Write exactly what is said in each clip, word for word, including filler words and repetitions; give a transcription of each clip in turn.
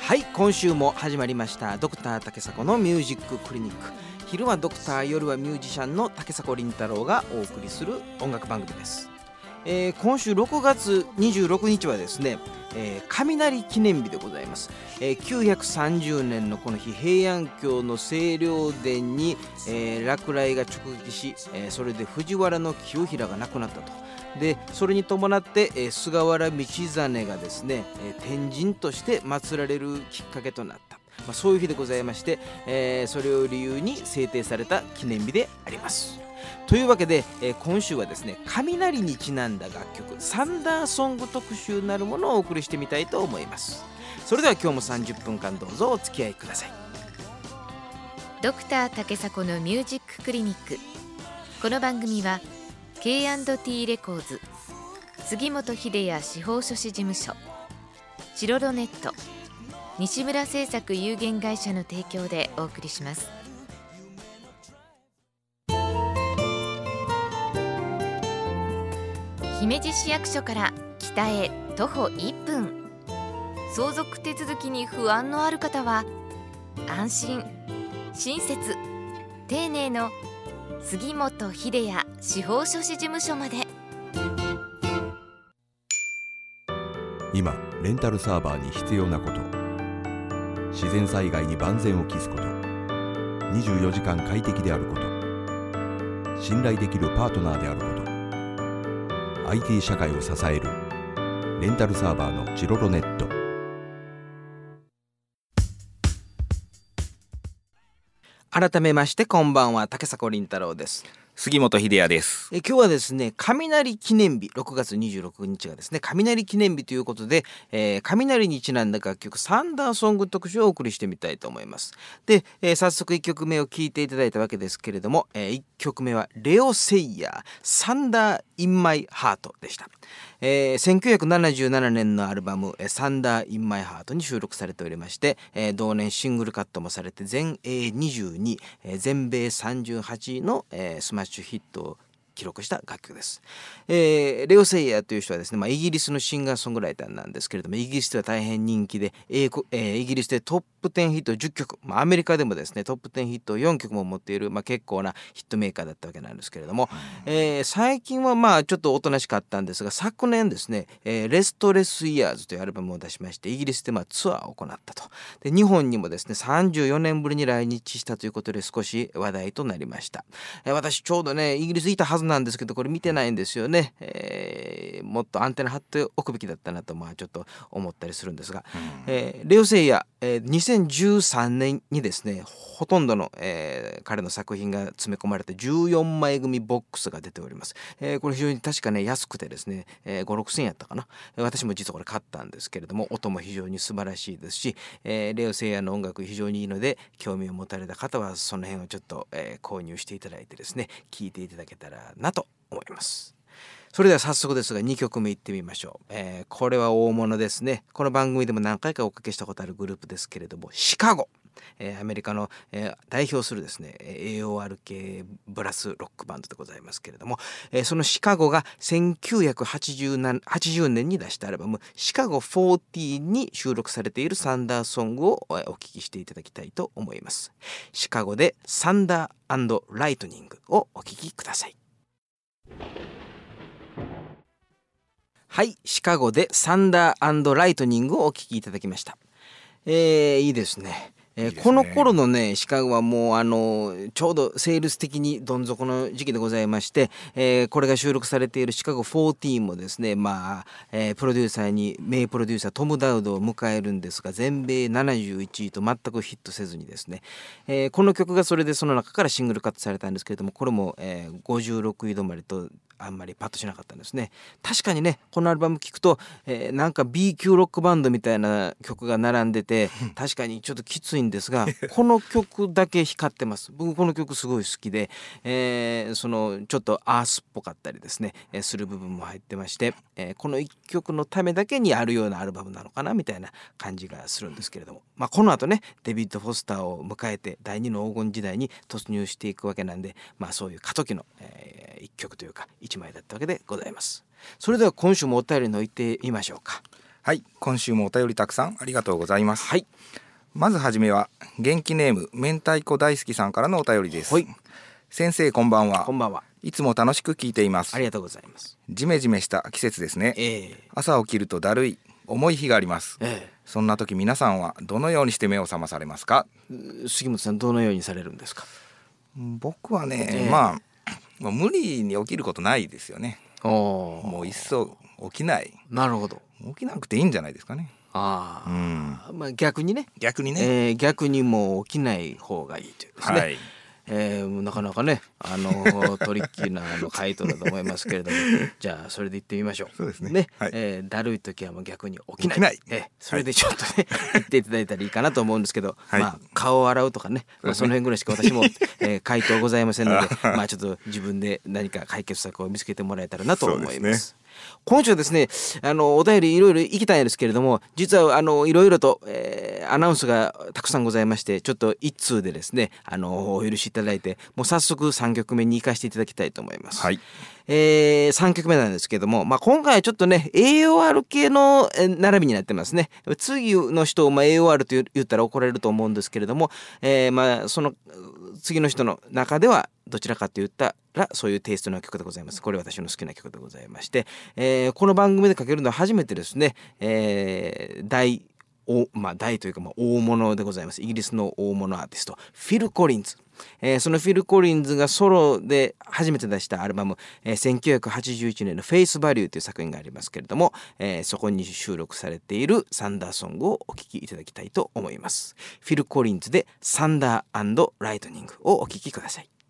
はい、今週も始まりましたドクター竹迫のミュージッククリニック。昼はドクター、夜はミュージシャンの竹迫倫太郎がお送りする音楽番組です。えー、今週ろくがつにじゅうろくにちはですね、えー、雷記念日でございます。えー、きゅうひゃくさんじゅうねんのこの日、平安京の清涼殿に、えー、落雷が直撃し、えー、それで藤原の清衡が亡くなったと。でそれに伴って、えー、菅原道真がですね、えー、天神として祀られるきっかけとなった、まあ、そういう日でございまして、えー、それを理由に制定された記念日であります。というわけで、えー、今週はですね、雷にちなんだ楽曲サンダーソング特集なるものをお送りしてみたいと思います。それでは今日もさんじゅっぷんかんどうぞお付き合いください。 ドクター竹迫のミュージッククリニック。この番組は ケーアンドティー レコーズ、杉本秀哉司法書士事務所、チロロネット、西村製作有限会社の提供でお送りします。姫路市役所から北へ徒歩いっぷん。相続手続きに不安のある方は安心、親切、丁寧の杉本秀哉司法書士事務所まで。 今レンタルサーバーに必要なこと、自然災害に万全を期すこと、にじゅうよじかん快適であること、信頼できるパートナーであること、 アイティー 社会を支えるレンタルサーバーのチロロネット。 改めましてこんばんは、竹迫倫太郎です。 杉本秀哉です。 え今日はですね、雷記念日、ろくがつにじゅうろくにちがですね雷記念日ということで、えー、雷にちなんだ楽曲サンダーソング特集をお送りしてみたいと思います。で、えー、早速いっきょくめを聴いていただいたわけですけれども、えー、いっきょくめはレオ・セイヤーサンダー・イン・マイ・ハートでした。えー、せんきゅうひゃくななじゅうななねんのアルバムサンダー・イン・マイ・ハートに収録されておりまして、えー、同年シングルカットもされて全英にじゅうに、えー、全米さんじゅうはちいの、えー、スマッシュヒットを記録した楽曲です。えー、レオ・セイヤーという人はですね、まあ、イギリスのシンガーソングライターなんですけれども、イギリスでは大変人気で、英国えー、イギリスでトップじゅうヒットじゅっきょく、まあ、アメリカでもですねトップじゅうヒットをよんきょくも持っている、まあ、結構なヒットメーカーだったわけなんですけれども、えー、最近はまあちょっとおとなしかったんですが、昨年ですね、えー、レストレスイヤーズというアルバムを出しまして、イギリスでまあツアーを行ったと。で日本にもですねさんじゅうよねんぶりに来日したということで少し話題となりました。えー、私ちょうどねイギリスいたはずなんですけど、これ見てないんですよね。えー、もっとアンテナ張っておくべきだったなとまあちょっと思ったりするんですが、えー、レオ・セイヤー、えー、にせんじゅうさんねんにですねほとんどの、えー、彼の作品が詰め込まれたじゅうよんまい組ボックスが出ております。えー、これ非常に確かね安くてですね、えー、ご、ろくせんやったかな。私も実はこれ買ったんですけれども、音も非常に素晴らしいですし、えー、レオ・セイヤーの音楽非常にいいので、興味を持たれた方はその辺をちょっと、えー、購入していただいてですね聴いていただけたらなと思います。それでは早速ですがにきょくめいってみましょう。えー、これは大物ですね。この番組でも何回かおかけしたことあるグループですけれども、シカゴ、えー、アメリカの、えー、代表するですね エーオーアール 系ブラスロックバンドでございますけれども、えー、そのシカゴがせんきゅうひゃくはちじゅうねんに出したアルバムシカゴフォーティーに収録されているサンダーソングをお聞きしていただきたいと思います。シカゴでサンダー&ライトニングをお聞きください。はい、シカゴでサンダー&ライトニングをお聴きいただきました。えー、いいですね。えー、いいですね。この頃のねシカゴはもうあのちょうどセールス的にどん底の時期でございまして、えー、これが収録されているシカゴフォーティーもですね、まあ、えー、プロデューサーに名プロデューサートム・ダウドを迎えるんですが、全米ななじゅういちいと全くヒットせずにですね、えー、この曲がそれでその中からシングルカットされたんですけれども、これも、えー、ごじゅうろくい止まりとあんまりパッとしなかったんですね。確かにねこのアルバム聴くと、えー、なんか ビー 級ロックバンドみたいな曲が並んでて確かにちょっときついんですがこの曲だけ光ってます。僕この曲すごい好きで、えー、そのちょっとアースっぽかったりですね、えー、する部分も入ってまして、えー、このいっきょくのためだけにあるようなアルバムなのかなみたいな感じがするんですけれども、まあ、この後ねデビッド・フォスターを迎えてだいにの黄金時代に突入していくわけなんで、まあ、そういう過渡期の、えー、いっきょくというかいちまいだったわけでございます。それでは今週もお便りのいてみましょうか。 はい、今週もお便りたくさんありがとうございます。 はい、 まずはじめは元気ネーム明太子大好きさんからのお便りです。 はい、 先生こんばんは。 こんばんは。 いつも楽しく聞いています。 ありがとうございます。 ジメジメした季節ですね、 えー、 朝起きるとだるい重い日があります、 えー、 そんな時皆さんはどのようにして目を覚まされますか？ 杉本さんどのようにされるんですか？ 僕はね、 えー、 まあもう無理に起きることないですよね。 おもういっそ起きない。 なるほど。 起きなくていいんじゃないですかね。 あ、 うん、 まあ、逆にね逆にね、 えー、逆にもう起きない方がいいというですね、はい、えー、なかなかねあのトリッキーなあの回答だと思いますけれどもじゃあそれで言ってみましょう。 そうですね、 ね、 はい、 えー、だるい時はもう逆に起きない、 起きない、 えー、それでちょっとね、はい、言っていただいたらいいかなと思うんですけど、はい、まあ、顔を洗うとかね、まあ、その辺ぐらいしか私も、えー、回答ございませんのでまあちょっと自分で何か解決策を見つけてもらえたらなと思います。今週はですねあのお便りいろいろ行きたいんですけれども、実はあのいろいろと、えー、アナウンスがたくさんございまして、ちょっと一通でですねあのお許しいただいて、もう早速さんきょくめに行かせていただきたいと思います。はい、えー、さんきょくめなんですけども、まあ、今回はちょっとね エーオーアール 系の並びになってますね。次の人を、まあ、エーオーアール と言ったら怒られると思うんですけれども、えー、まあその次の人の中ではどちらかと言ったらそういうテイストの曲でございます。これ私の好きな曲でございまして、えー、この番組でかけるのは初めてですね、えー、大おまあ大というかまあ大物でございます。イギリスの大物アーティストフィル・コリンズ、えー、そのフィル・コリンズがソロで初めて出したアルバム、えー、せんきゅうひゃくはちじゅういちねんのフェイスバリューという作品がありますけれども、えー、そこに収録されているサンダーソングをお聴きいただきたいと思います。フィル・コリンズでサンダー&ライトニングをお聴きください。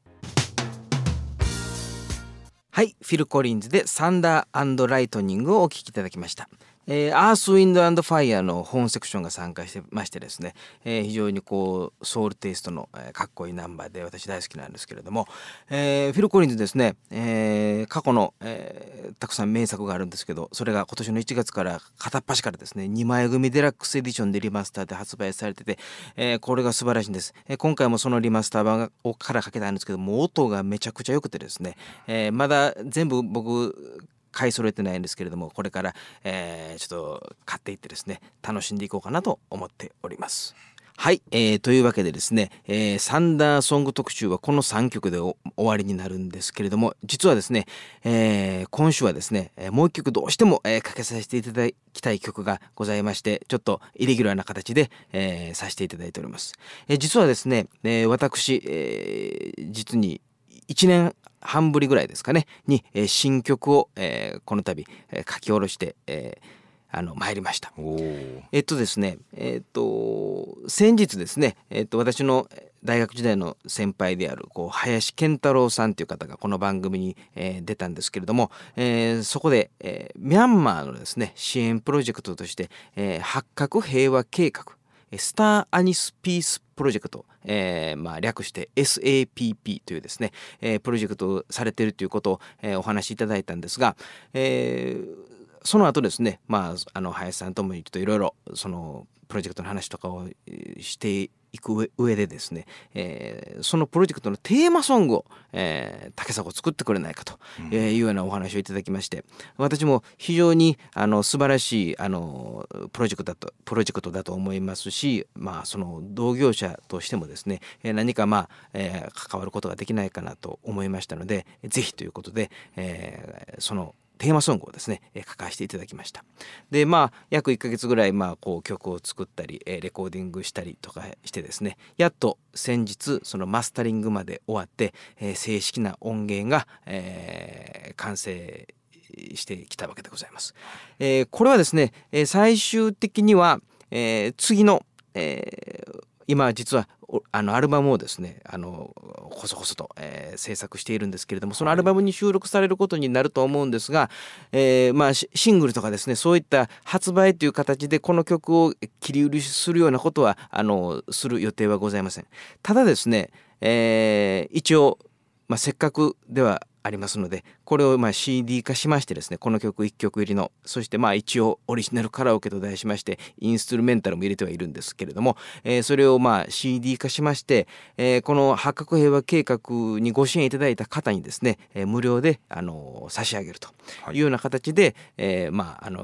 はい、フィル・コリンズでサンダー&ライトニングをお聴きいただきました。えー、アース・ウィンド・アンド・ファイアの本セクションが参加してましてですね、えー、非常にこうソウルテイストの、えー、かっこいいナンバーで私大好きなんですけれども、えー、フィル・コリンズですね、えー、過去の、えー、たくさん名作があるんですけど、それが今年のいちがつから片っ端からですねにまい組デラックスエディションでリマスターで発売されてて、えー、これが素晴らしいんです。えー、今回もそのリマスター版をからかけたんですけども、音がめちゃくちゃ良くてですね、えー、まだ全部僕買い揃えてないんですけれども、これから、えー、ちょっと買っていってですね楽しんでいこうかなと思っております。はい、えー、というわけでですね、えー、サンダーソング特集はこのさんきょくで終わりになるんですけれども、実はですね、えー、今週はですねもう一曲どうしても、えー、かけさせていただきたい曲がございまして、ちょっとイレギュラーな形で、えー、させていただいております。えー、実はですね、えー、私、えー、実にいちねんはんぶりぐらいですかねに、えー、新曲を、えー、この度、えー、書き下ろして、えー、あの参りました。えっとですねえっと先日ですね、えっと私の大学時代の先輩であるこう林健太郎さんという方がこの番組に、えー、出たんですけれども、えー、そこで、えー、ミャンマーのですね支援プロジェクトとして、えー、八角平和計画スターアニスピースプロジェクト、えーまあ、略して エスエーピーピー というですね、えー、プロジェクトをされているということを、えー、お話しいただいたんですが、えー、その後ですね、まあ、あの林さんともいろいろそのプロジェクトの話とかをしていく上でですね、えー、そのプロジェクトのテーマソングを、えー、竹迫を作ってくれないかというようなお話をいただきまして、私も非常にあの素晴らしいあのプロジェクトだとプロジェクトだと思いますし、まあ、その同業者としてもですね何かまあ、えー、関わることができないかなと思いましたので、ぜひということで、えー、そのテーマソングをですね書かせていただきました。でまあ約いっかげつぐらい、まあ、こう曲を作ったりレコーディングしたりとかしてですね、やっと先日そのマスタリングまで終わって、えー、正式な音源が、えー、完成してきたわけでございます。えー、これはですね最終的には、えー、次の、えー、今実はあのアルバムをですねあのこそこそと、えー、制作しているんですけれども、そのアルバムに収録されることになると思うんですが、えーまあ、シングルとかですねそういった発売という形でこの曲を切り売りするようなことはあのする予定はございません。ただですね、えー、一応、まあ、せっかくではありますので、これをまあ シーディー 化しましてですね、この曲いっきょく入りの、そしてまあ一応オリジナルカラオケと題しましてインストゥルメンタルも入れてはいるんですけれども、えー、それをまあ シーディー 化しまして、えー、この八角平和計画にご支援いただいた方にですね、えー、無料であの差し上げるというような形で、はい、えー、まああの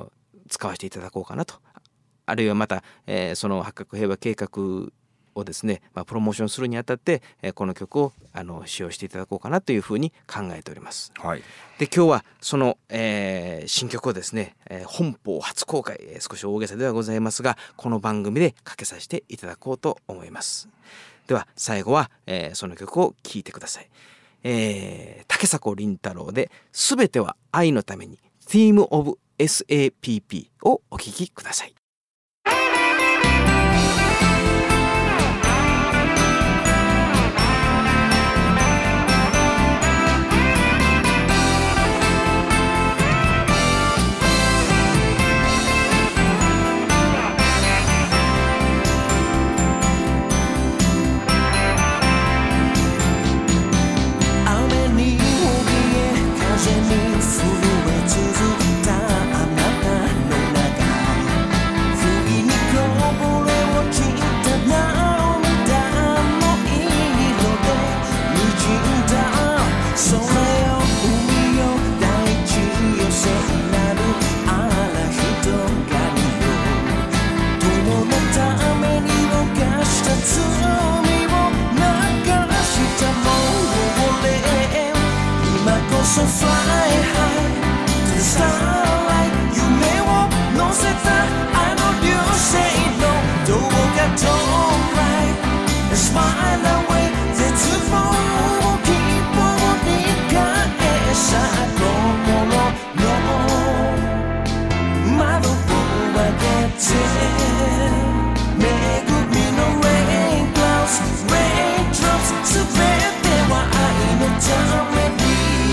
使わせていただこうかなと、あるいはまた、えー、その八角平和計画をですね、まあ、プロモーションするにあたって、えー、この曲をあの使用していただこうかなというふうに考えております、 はい、 で今日はその、えー、新曲をですね、えー、本邦初公開、えー、少し大げさではございますがこの番組でかけさせていただこうと思います。では最後は、えー、その曲を聴いてください。えー、竹迫倫太郎で全ては愛のために Theme of エスエーピーピー をお聴きください。 So fly high to the starlight 夢を乗せたあの流星のどこか遠い Smile away 絶望を希望に変えさ心の窓を開けて恵みの Rain Clouds Raindrops 全ては愛のために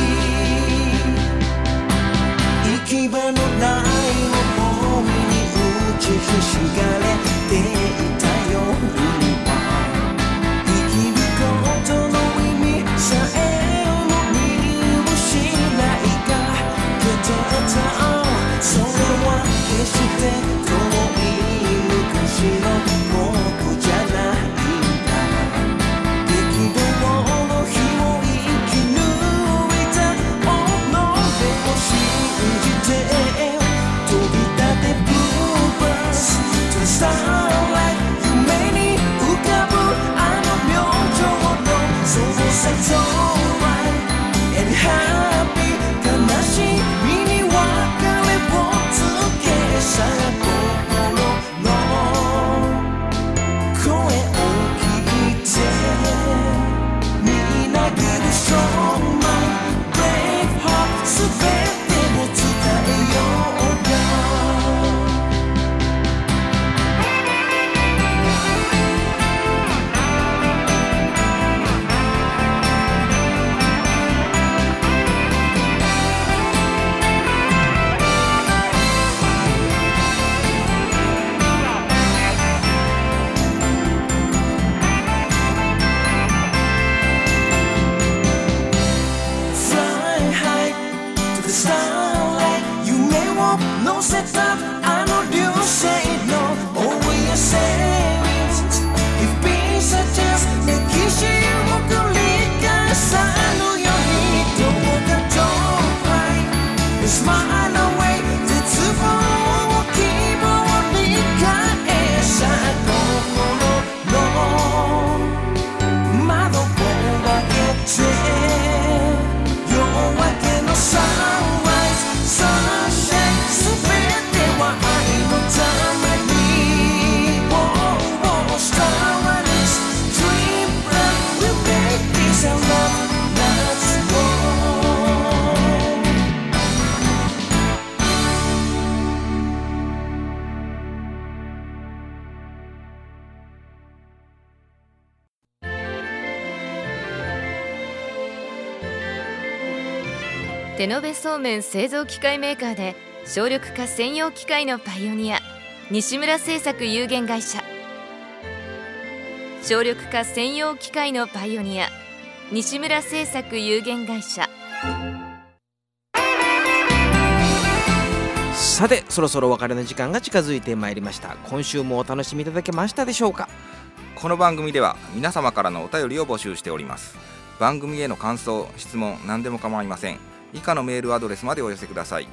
行き場のない想いに打ちひしがれていた夜は生きることの意味さえも見失いかけてたそれは決して遠い昔の僕じゃないんだ激動の日を生き抜いた己を信じて飛び立て Blue Birds to the starlight 夢に浮かぶあの明星の So say alright and happy 悲しみに別れをつけさ心の声を聞いてみなぎる Strong mind brave heart すべてを伝えようか乗せたあの流星の Oh we are savings If peace are just 歴史を繰り返さぬようにどうか遠い Smile away 絶望を希望に変えさ心の窓を開けて夜明けの Sunrise Sunshine すべては愛のために Oh, oh, starless dream bright We'll make this our love last long 手延べそうめん製造機械メーカーで省力化専用機械のパイオニア西村製作有限会社省力化専用機械のパイオニア西村製作有限会社。 さてそろそろお別れの時間が近づいてまいりました。今週もお楽しみいただけましたでしょうか。 この番組では皆様からのお便りを募集しております。番組への感想、質問、何でも構いません。以下のメールアドレスまでお寄せください。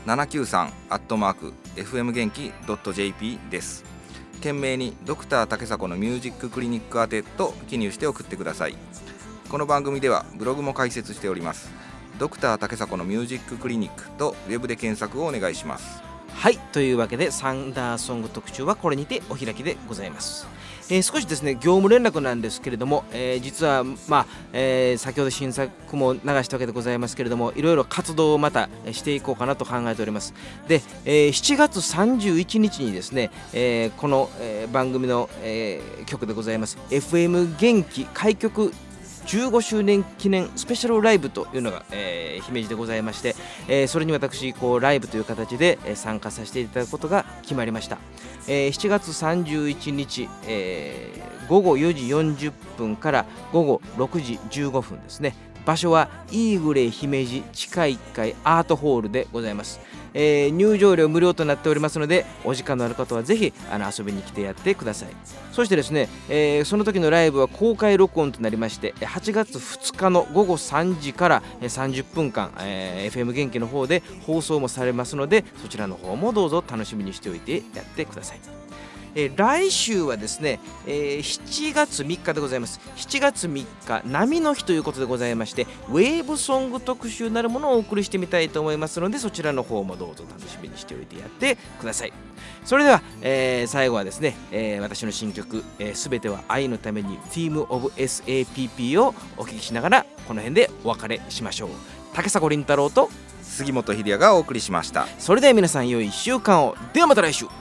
ななきゅうさんアットマーク エフエム 元気 ドット ジェーピー です。懸命にドクター竹迫のミュージッククリニック宛てと記入して送ってください。この番組ではブログも開設しております。ドクター竹迫のミュージッククリニックとウェブで検索をお願いします。 はい、というわけでサンダーソング特集はこれにてお開きでございます。えー、少しですね業務連絡なんですけれども、えー、実は、まあえー、先ほど新作も流したわけでございますけれども、いろいろ活動をまたしていこうかなと考えております。で、えー、しちがつさんじゅういちにちにですね、えー、この、えー、番組の、えー、曲でございます エフエム 元気開局じゅうごしゅうねん記念スペシャルライブというのが、えー、姫路でございまして、えー、それに私こうライブという形で、えー、参加させていただくことが決まりました。えー、しちがつさんじゅういちにち、えー、ごごよじよんじゅっぷんからごごろくじじゅうごふんですね。場所はイーグレイ姫路地下いっかいアートホールでございます。えー、入場料無料となっておりますので、お時間のある方はぜひあの遊びに来てやってください。そしてですね、えー、その時のライブは公開録音となりまして、はちがつふつかのごごさんじからさんじゅっぷんかん、えー、エフエム 元気の方で放送もされますので、そちらの方もどうぞ楽しみにしておいてやってください。えー、来週はですね、えー、しちがつみっかでございます。しちがつみっか波の日ということでございまして、ウェーブソング特集なるものをお送りしてみたいと思いますので、そちらの方もどうぞ楽しみにしておいてやってください。それでは、えー、最後はですね、えー、私の新曲すべ、えー、ては愛のために Theme of エスエーピーピー をお聴きしながらこの辺でお別れしましょう。竹迫倫太郎と杉本秀也がお送りしました。 それでは皆さん良いいっしゅうかんを。ではまた来週。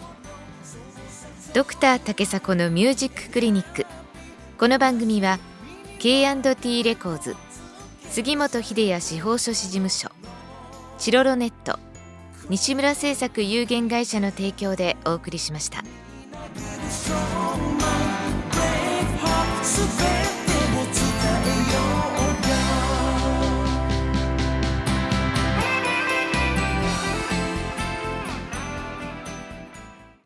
ドクター竹迫のミュージッククリニック。この番組は ケーアンドティー レコーズ、杉本秀也司法書士事務所、チロロネット、西村製作有限会社の提供でお送りしました。 Space